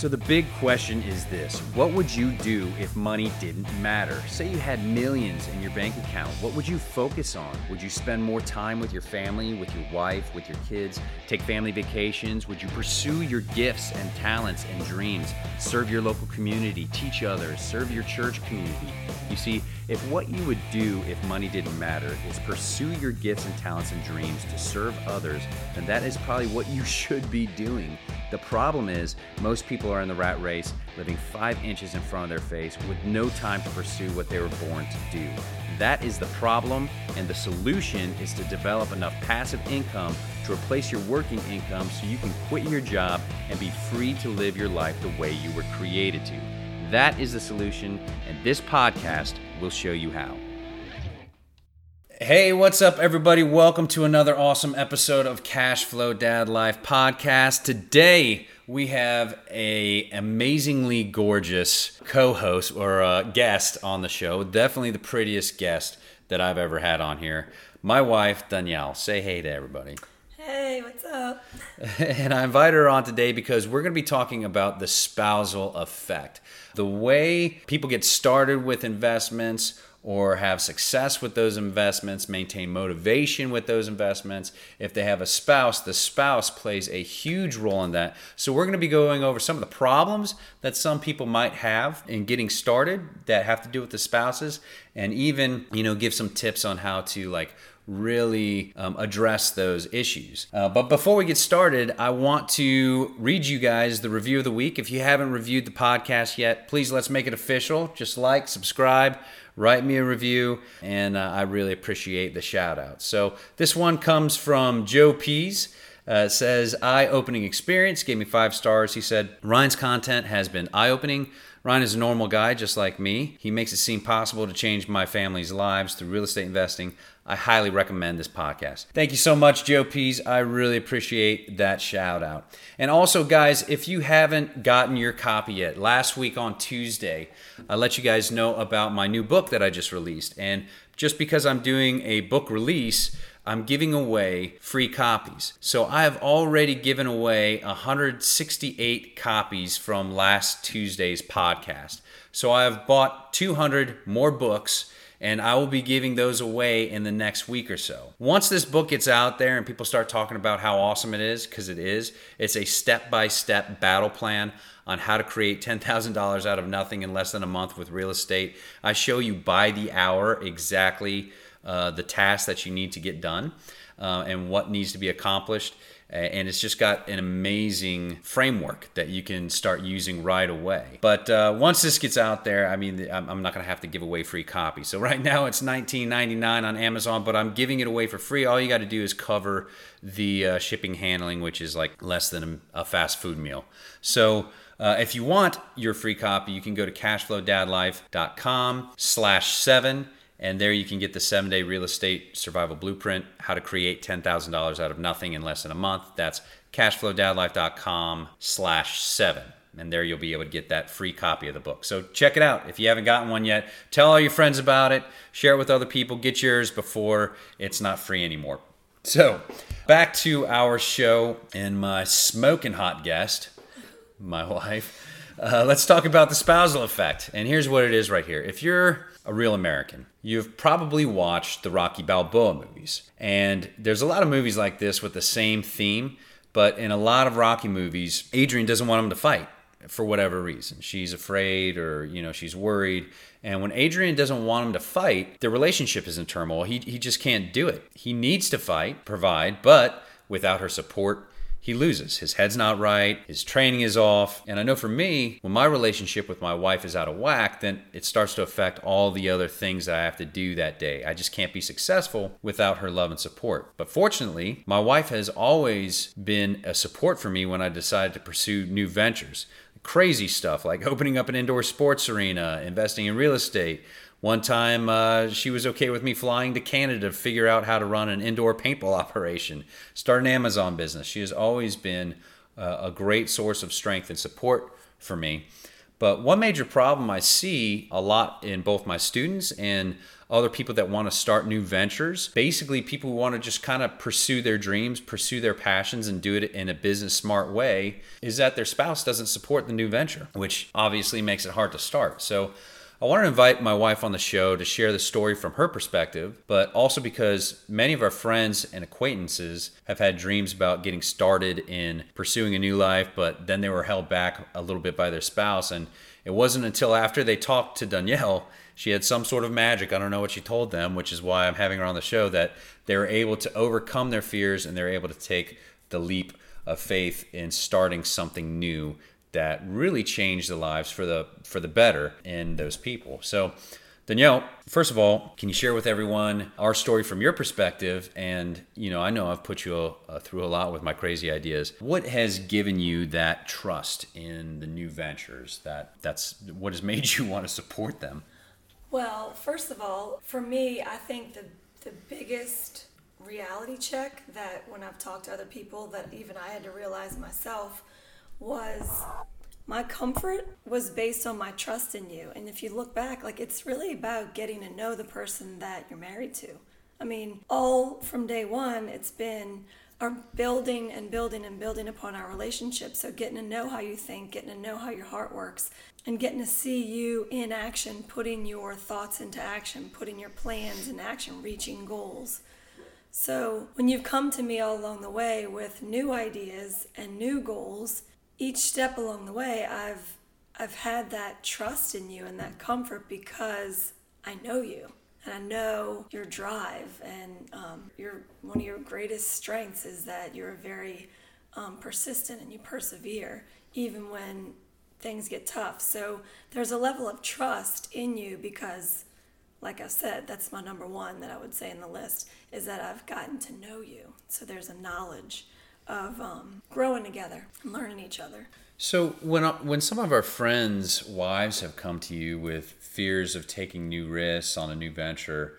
So the big question is this: what would you do if money didn't matter? Say you had millions in your bank account. What would you focus on? Would you spend more time with your family, with your wife, with your kids? Take family vacations? Would you pursue your gifts and talents and dreams? Serve your local community, teach others, serve your church community? You see, if what you would do if money didn't matter is pursue your gifts and talents and dreams to serve others, then that is probably what you should be doing. The problem is, most people are in the rat race, living 5 inches in front of their face with no time to pursue what they were born to do. That is the problem, and the solution is to develop enough passive income to replace your working income so you can quit your job and be free to live your life the way you were created to. That is the solution, and this podcast will show you how. Hey, what's up, everybody? Welcome to another awesome episode of Cash Flow Dad Life Podcast. Today, we have an amazingly gorgeous co-host or guest on the show. Definitely the prettiest guest that I've ever had on here. My wife, Danielle. Say hey to everybody. Hey, what's up? And I invited her on today because we're going to be talking about the spousal effect. The way people get started with investments or have success with those investments, maintain motivation with those investments. If they have a spouse, the spouse plays a huge role in that. So we're going to be going over some of the problems that some people might have in getting started that have to do with the spouses, and even, give some tips on how to really address those issues. But before we get started, I want to read you guys the review of the week. If you haven't reviewed the podcast yet, please let's make it official. Just subscribe, write me a review, and I really appreciate the shout out. So this one comes from Joe Pease. It says, eye-opening experience, gave me 5 stars. He said, Ryan's content has been eye-opening. Ryan is a normal guy just like me. He makes it seem possible to change my family's lives through real estate investing. I highly recommend this podcast. Thank you so much, Joe Pease. I really appreciate that shout out. And also, guys, if you haven't gotten your copy yet, last week on Tuesday, I let you guys know about my new book that I just released. And just because I'm doing a book release, I'm giving away free copies. So I have already given away 168 copies from last Tuesday's podcast. So I have bought 200 more books, and I will be giving those away in the next week or so. Once this book gets out there and people start talking about how awesome it is, because it is, it's a step-by-step battle plan on how to create $10,000 out of nothing in less than a month with real estate. I show you by the hour exactly the tasks that you need to get done and what needs to be accomplished. And it's just got an amazing framework that you can start using right away. But once this gets out there, I'm not going to have to give away free copies. So right now it's $19.99 on Amazon, but I'm giving it away for free. All you got to do is cover the shipping handling, which is less than a fast food meal. So if you want your free copy, you can go to cashflowdadlife.com/7. And there you can get the 7-day real estate survival blueprint, how to create $10,000 out of nothing in less than a month. That's cashflowdadlife.com/7. And there you'll be able to get that free copy of the book. So check it out. If you haven't gotten one yet, tell all your friends about it. Share it with other people. Get yours before it's not free anymore. So back to our show and my smoking hot guest, my wife. Let's talk about the spousal effect. And here's what it is right here. If you're a real American, you've probably watched the Rocky Balboa movies. And there's a lot of movies like this with the same theme, but in a lot of Rocky movies, Adrian doesn't want him to fight for whatever reason. She's afraid or, she's worried. And when Adrian doesn't want him to fight, the relationship is in turmoil. He just can't do it. He needs to fight, provide, but without her support, he loses. His head's not right. His training is off. And I know for me, when my relationship with my wife is out of whack, then it starts to affect all the other things that I have to do that day. I just can't be successful without her love and support. But fortunately, my wife has always been a support for me when I decided to pursue new ventures. Crazy stuff like opening up an indoor sports arena, investing in real estate. One time, she was okay with me flying to Canada to figure out how to run an indoor paintball operation, start an Amazon business. She has always been a great source of strength and support for me. But one major problem I see a lot in both my students and other people that want to start new ventures, basically people who want to just kind of pursue their dreams, pursue their passions, and do it in a business smart way, is that their spouse doesn't support the new venture, which obviously makes it hard to start. So I want to invite my wife on the show to share the story from her perspective, but also because many of our friends and acquaintances have had dreams about getting started in pursuing a new life, but then they were held back a little bit by their spouse. And it wasn't until after they talked to Danielle, she had some sort of magic, I don't know what she told them, which is why I'm having her on the show, that they were able to overcome their fears and they're able to take the leap of faith in starting something new that really changed the lives for the better in those people. So Danielle, first of all, can you share with everyone our story from your perspective? And, I know I've put you through a lot with my crazy ideas. What has given you that trust in the new ventures? That's what has made you want to support them? Well, first of all, for me, I think the biggest reality check that when I've talked to other people that even I had to realize myself was my comfort was based on my trust in you. And if you look back, it's really about getting to know the person that you're married to. I mean, all from day one, it's been our building and building and building upon our relationship. So getting to know how you think, getting to know how your heart works, and getting to see you in action, putting your thoughts into action, putting your plans in action, reaching goals. So when you've come to me all along the way with new ideas and new goals, each step along the way, I've had that trust in you and that comfort because I know you and I know your drive, and one of your greatest strengths is that you're very persistent and you persevere even when things get tough. So there's a level of trust in you because, like I said, that's my number one that I would say in the list, is that I've gotten to know you. So there's a knowledge of growing together and learning each other. So when some of our friends' wives have come to you with fears of taking new risks on a new venture,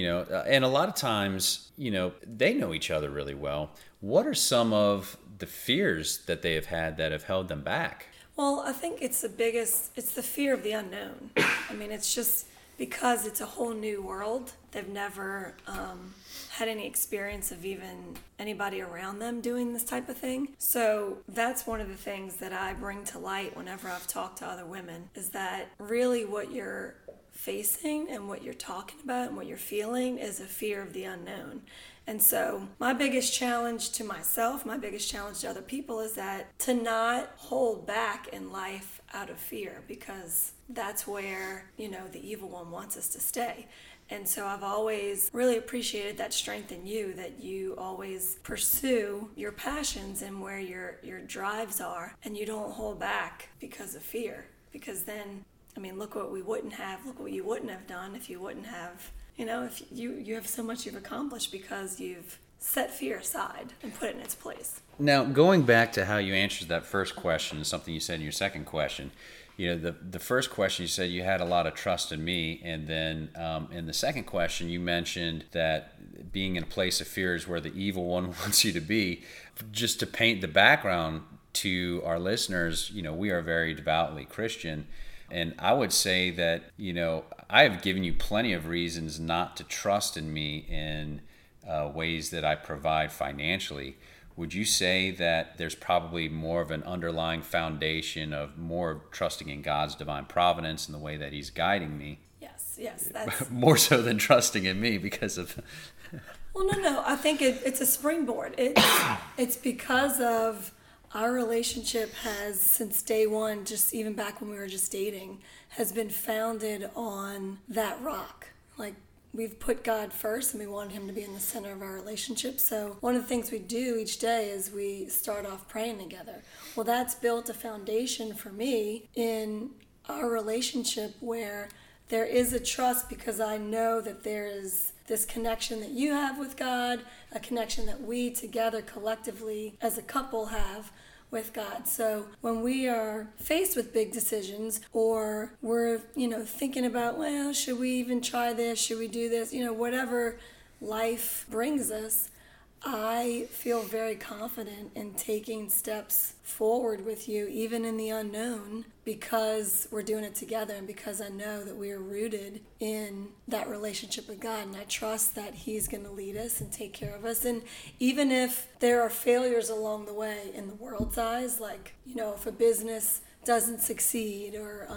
and a lot of times, they know each other really well. What are some of the fears that they have had that have held them back? Well, I think it's the fear of the unknown. I mean, it's just because it's a whole new world. They've never had any experience of even anybody around them doing this type of thing. So that's one of the things that I bring to light whenever I've talked to other women, is that really what you're facing and what you're talking about and what you're feeling is a fear of the unknown. And so my biggest challenge to myself, my biggest challenge to other people is that to not hold back in life out of fear, because that's where, the evil one wants us to stay. And so I've always really appreciated that strength in you, that you always pursue your passions and where your drives are, and you don't hold back because of fear. Because then, look what you wouldn't have done if you wouldn't have, if you have so much you've accomplished because you've set fear aside and put it in its place. Now, going back to how you answered that first question, something you said in your second question, the first question you said you had a lot of trust in me, and then in the second question you mentioned that being in a place of fear is where the evil one wants you to be. Just to paint the background to our listeners, we are very devoutly Christian, and I would say that I have given you plenty of reasons not to trust in me in ways that I provide financially. Would you say that there's probably more of an underlying foundation of more trusting in God's divine providence and the way that He's guiding me? Yes, that's more so than trusting in me because of... Well, no. I think it's a springboard. It's because of our relationship has, since day one, just even back when we were just dating, has been founded on that rock. We've put God first, and we wanted Him to be in the center of our relationship. So one of the things we do each day is we start off praying together. Well, that's built a foundation for me in our relationship where there is a trust, because I know that there is this connection that you have with God, a connection that we together collectively as a couple have with God. So when we are faced with big decisions, or we're, thinking about, well, should we even try this? Should we do this? Whatever life brings us, I feel very confident in taking steps forward with you, even in the unknown, because we're doing it together and because I know that we are rooted in that relationship with God. And I trust that He's going to lead us and take care of us. And even if there are failures along the way in the world's eyes, like, if a business doesn't succeed, or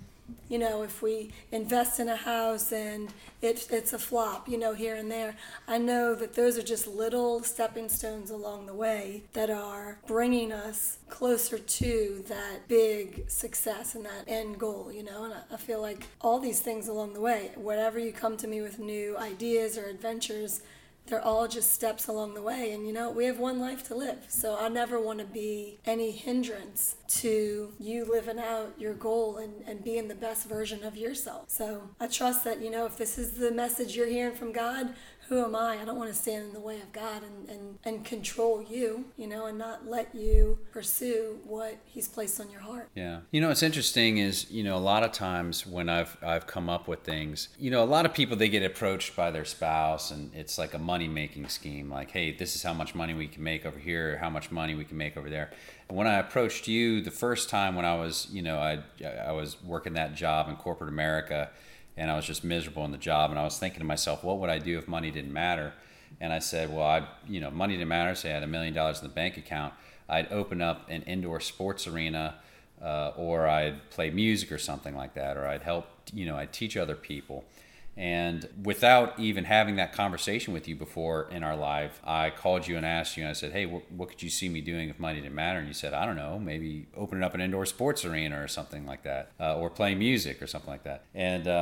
if we invest in a house and it's a flop, here and there, I know that those are just little stepping stones along the way that are bringing us closer to that big success and that end goal, and I feel like all these things along the way, whatever you come to me with new ideas or adventures, they're all just steps along the way. And we have one life to live. So I never want to be any hindrance to you living out your goal and being the best version of yourself. So I trust that, if this is the message you're hearing from God, who am I? I don't want to stand in the way of God and control you, and not let you pursue what He's placed on your heart. Yeah. What's interesting is, a lot of times when I've come up with things, a lot of people, they get approached by their spouse and it's like a money-making scheme. Like, hey, this is how much money we can make over here, how much money we can make over there. And when I approached you the first time when I was, I was working that job in corporate America, and I was just miserable in the job, and I was thinking to myself, what would I do if money didn't matter? And I said, well, money didn't matter. Say I had $1 million in the bank account, I'd open up an indoor sports arena, or I'd play music or something like that, or I'd help, I'd teach other people. And without even having that conversation with you before in our life, I called you and asked you, and I said, hey, what could you see me doing if money didn't matter? And you said, I don't know, maybe opening up an indoor sports arena or something like that, or playing music or something like that.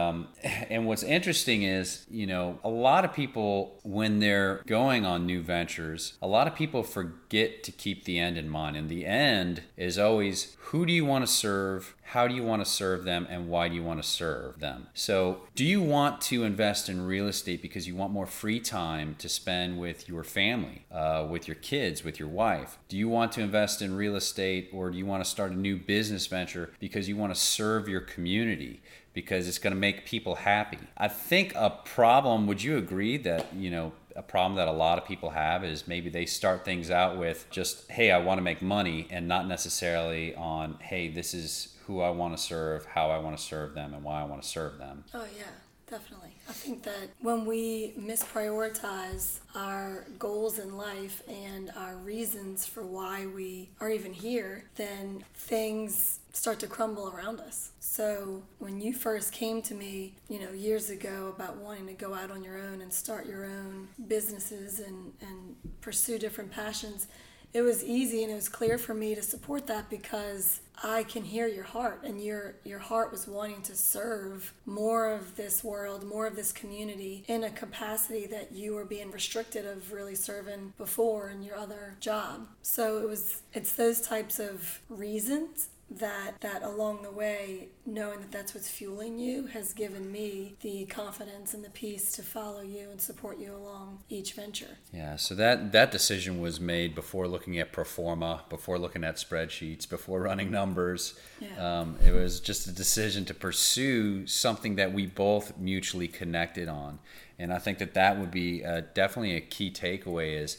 And what's interesting is, a lot of people, when they're going on new ventures, a lot of people forget to keep the end in mind. And the end is always, who do you want to serve? How do you want to serve them, and why do you want to serve them? So do you want to invest in real estate because you want more free time to spend with your family, with your kids, with your wife? Do you want to invest in real estate, or do you want to start a new business venture because you want to serve your community, because it's going to make people happy? I think a problem, would you agree that, a problem that a lot of people have is maybe they start things out with just, hey, I want to make money, and not necessarily on, hey, this is who I want to serve, how I want to serve them, and why I want to serve them. Oh, yeah, definitely. I think that when we misprioritize our goals in life and our reasons for why we are even here, then things start to crumble around us. So when you first came to me, years ago, about wanting to go out on your own and start your own businesses and pursue different passions, it was easy and it was clear for me to support that, because I can hear your heart, and your heart was wanting to serve more of this world, more of this community, in a capacity that you were being restricted of really serving before in your other job. So it's those types of reasons that along the way, knowing that that's what's fueling you, has given me the confidence and the peace to follow you and support you along each venture. Yeah, so that decision was made before looking at pro forma, before looking at spreadsheets, before running numbers. Yeah. It was just a decision to pursue something that we both mutually connected on. And I think that would be definitely a key takeaway is,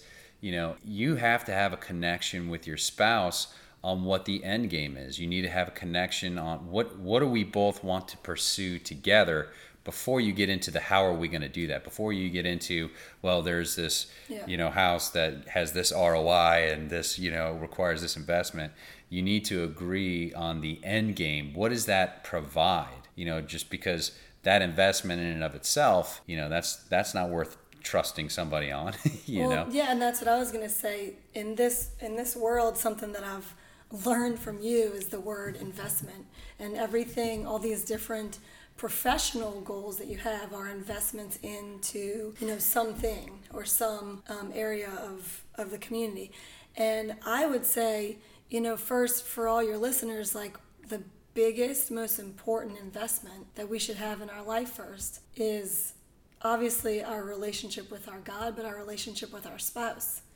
you have to have a connection with your spouse on what the end game is. You need to have a connection on what do we both want to pursue together before you get into the how are we going to do that. Before you get into, well, there's this house that has this ROI and this requires this investment. You need to agree on the end game. What does that provide? Just because that investment in and of itself, that's not worth trusting somebody on. Yeah, and that's what I was going to say. In this world, something that I've learned from you is the word investment. And everything, all these different professional goals that you have are investments into something or some area of the community. And I would say, first, for all your listeners, like, the biggest, most important investment that we should have in our life first is obviously our relationship with our God, but our relationship with our spouse.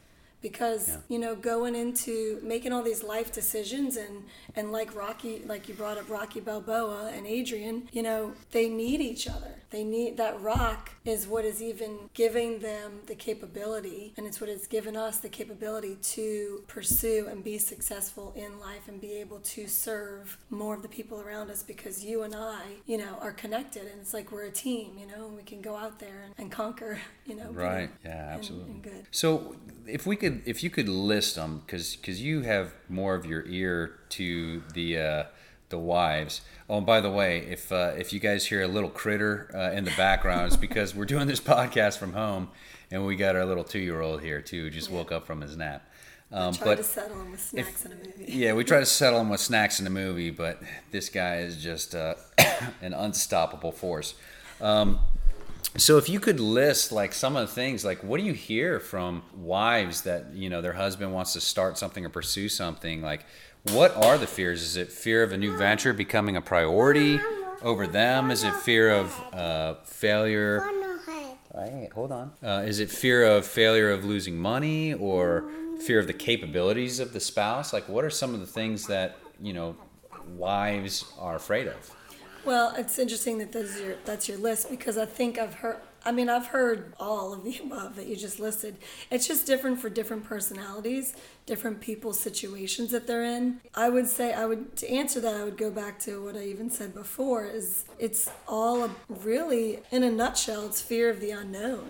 because going into making all these life decisions, and like Rocky, like you brought up Rocky Balboa and Adrian, they need each other. They need that rock is what is even giving them the capability, and it's what has given us the capability to pursue and be successful in life and be able to serve more of the people around us, because you and I, are connected, and it's like we're a team, and we can go out there and conquer, Right. Yeah, absolutely. And good. So if you could list them, because you have more of your ear to the wives. Oh, and by the way, if you guys hear a little critter in the background, it's because we're doing this podcast from home, and we got our little 2-year-old here too, who just woke up from his nap. Try to settle him with snacks in a movie. Yeah, we try to settle him with snacks in the movie, but this guy is just an unstoppable force. So if you could list like some of the things, like what do you hear from wives that, their husband wants to start something or pursue something? Like, what are the fears? Is it fear of a new venture becoming a priority over them? Is it fear of failure? Right, hold on. Is it fear of failure of losing money, or fear of the capabilities of the spouse? Like, what are some of the things that, wives are afraid of? Well, it's interesting that that's your list, because I think I've heard all of the above that you just listed. It's just different for different personalities, different people's situations that they're in. To answer that, I would go back to what I even said before, is it's all really, in a nutshell, it's fear of the unknown.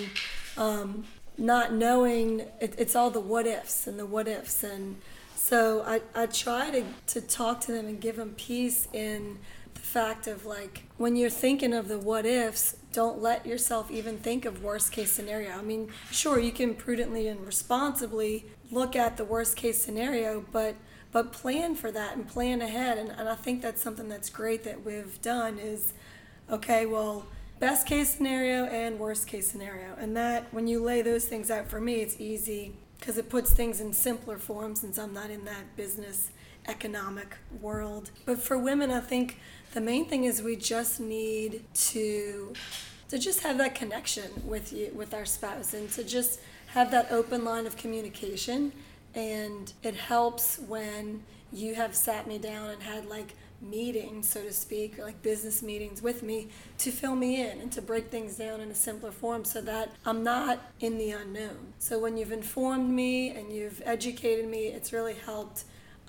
Not knowing, it's all the what ifs and the what ifs. And so I try to talk to them and give them peace in the fact of, like, when you're thinking of the what ifs, don't let yourself even think of worst case scenario. Sure, you can prudently and responsibly look at the worst case scenario, but plan for that and plan ahead. And I think that's something that's great that we've done is, okay, well, best case scenario and worst case scenario. And that, when you lay those things out, for me, it's easy because it puts things in simpler form, since I'm not in that business economic world. But for women, I think the main thing is we just need to just have that connection with our spouse, and to just have that open line of communication. And it helps when you have sat me down and had like meetings, so to speak, or like business meetings with me, to fill me in and to break things down in a simpler form, so that I'm not in the unknown. So when you've informed me and you've educated me, it's really helped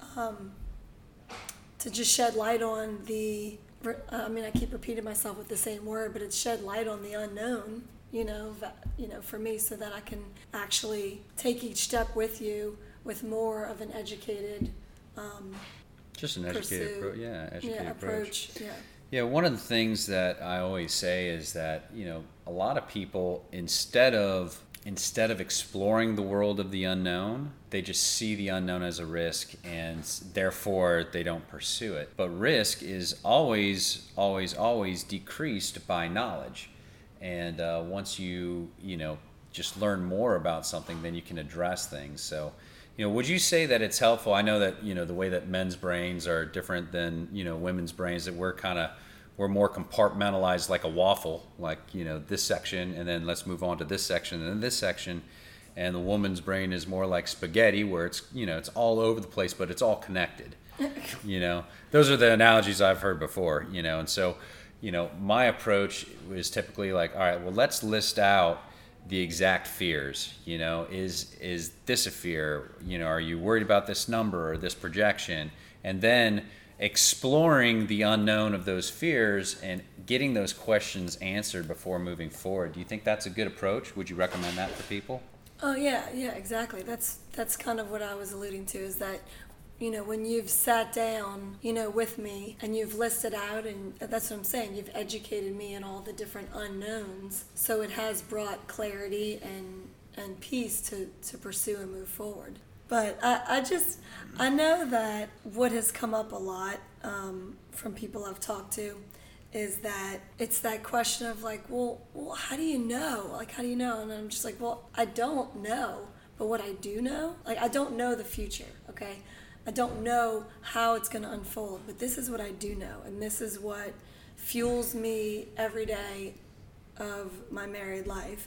to just shed light on I keep repeating myself with the same word, but it's shed light on the unknown, for me, so that I can actually take each step with you with more of an educated just an educated approach. Yeah. Yeah, one of the things that I always say is that, a lot of people, instead of exploring the world of the unknown, they just see the unknown as a risk, and therefore they don't pursue it. But risk is always, always, always decreased by knowledge. And once you just learn more about something, then you can address things. So, would you say that it's helpful? I know that, the way that men's brains are different than, women's brains, that we're more compartmentalized like a waffle, like, this section, and then let's move on to this section, and then this section. And the woman's brain is more like spaghetti, where it's, it's all over the place, but it's all connected. Those are the analogies I've heard before, and so, my approach is typically like, all right, well, let's list out the exact fears. Is this a fear? Are you worried about this number or this projection? And then exploring the unknown of those fears and getting those questions answered before moving forward. Do you think that's a good approach? Would you recommend that for people? Oh yeah, exactly. That's kind of what I was alluding to, is that, when you've sat down, with me, and you've listed out, and that's what I'm saying, you've educated me in all the different unknowns, so it has brought clarity and peace to pursue and move forward. But I know that what has come up a lot from people I've talked to is that it's that question of like, well, how do you know? Like, how do you know? And I'm just like, well, I don't know. But what I do know, like, I don't know the future, okay? I don't know how it's going to unfold, but this is what I do know. And this is what fuels me every day of my married life,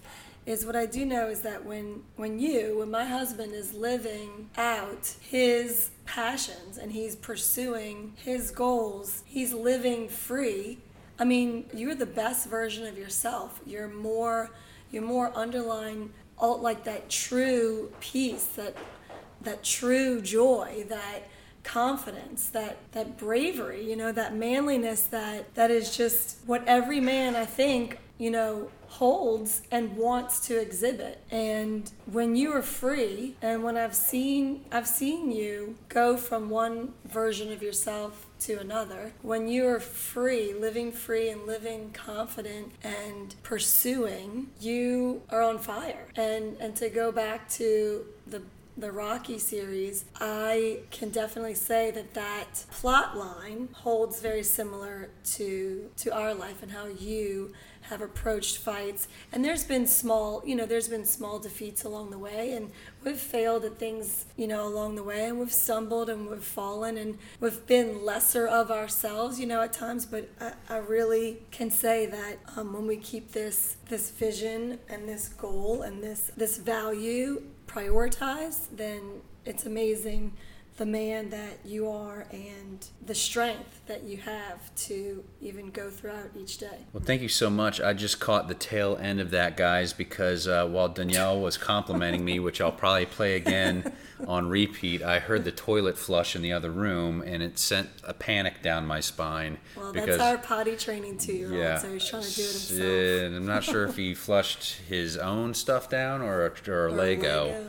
is what I do know is that when my husband is living out his passions and he's pursuing his goals, he's living free. I mean, you're the best version of yourself. You're more underlying, like that true peace, that true joy, that confidence, that bravery, that manliness that is just what every man, I think, holds and wants to exhibit. And when you are free, and when I've seen you go from one version of yourself to another, when you are free and living confident and pursuing, you are on fire. And to go back to the Rocky series, I can definitely say that plot line holds very similar to our life and how you have approached fights. And there's been small defeats along the way, and we've failed at things, along the way, and we've stumbled and we've fallen and we've been lesser of ourselves, at times. But I really can say that when we keep this vision and this goal and this value prioritized, then it's amazing the man that you are and the strength that you have to even go throughout each day. Well, thank you so much. I just caught the tail end of that, guys, because while Danielle was complimenting me, which I'll probably play again on repeat, I heard the toilet flush in the other room, and it sent a panic down my spine. Well, that's our potty training 2-year-old, so he's trying to do it himself. And I'm not sure if he flushed his own stuff down or a Lego.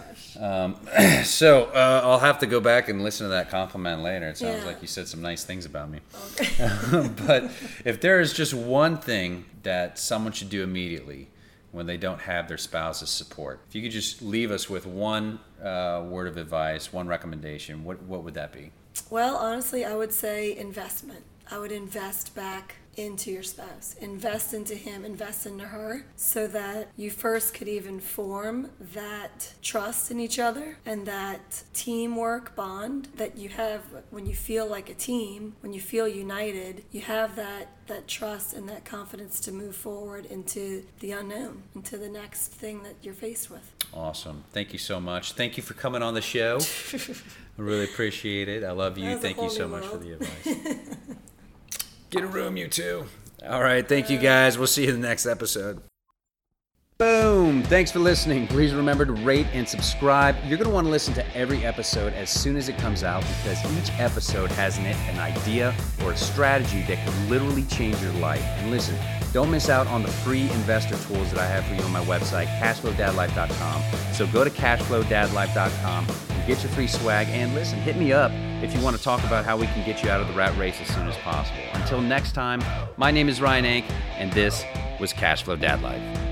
So I'll have to go back and listen to that compliment later. It sounds like you said some nice things about me. Okay. But if there is just one thing that someone should do immediately when they don't have their spouse's support, if you could just leave us with one word of advice, one recommendation, what would that be? Well, honestly, I would say investment. I would invest back into your spouse. Invest into him, invest into her, so that you first could even form that trust in each other and that teamwork bond that you have when you feel like a team, when you feel united. You have that trust and that confidence to move forward into the unknown, into the next thing that you're faced with. Awesome. Thank you so much. Thank you for coming on the show. I really appreciate it. I love you. Thank you so much for the advice. Get a room, you two. All right. Thank you, guys. We'll see you in the next episode. Boom. Thanks for listening. Please remember to rate and subscribe. You're going to want to listen to every episode as soon as it comes out, because each episode has in it an idea or a strategy that could literally change your life. And listen, don't miss out on the free investor tools that I have for you on my website, cashflowdadlife.com. So go to cashflowdadlife.com and get your free swag. And listen, hit me up if you want to talk about how we can get you out of the rat race as soon as possible. Until next time, my name is Ryan Ank, and this was Cashflow Dad Life.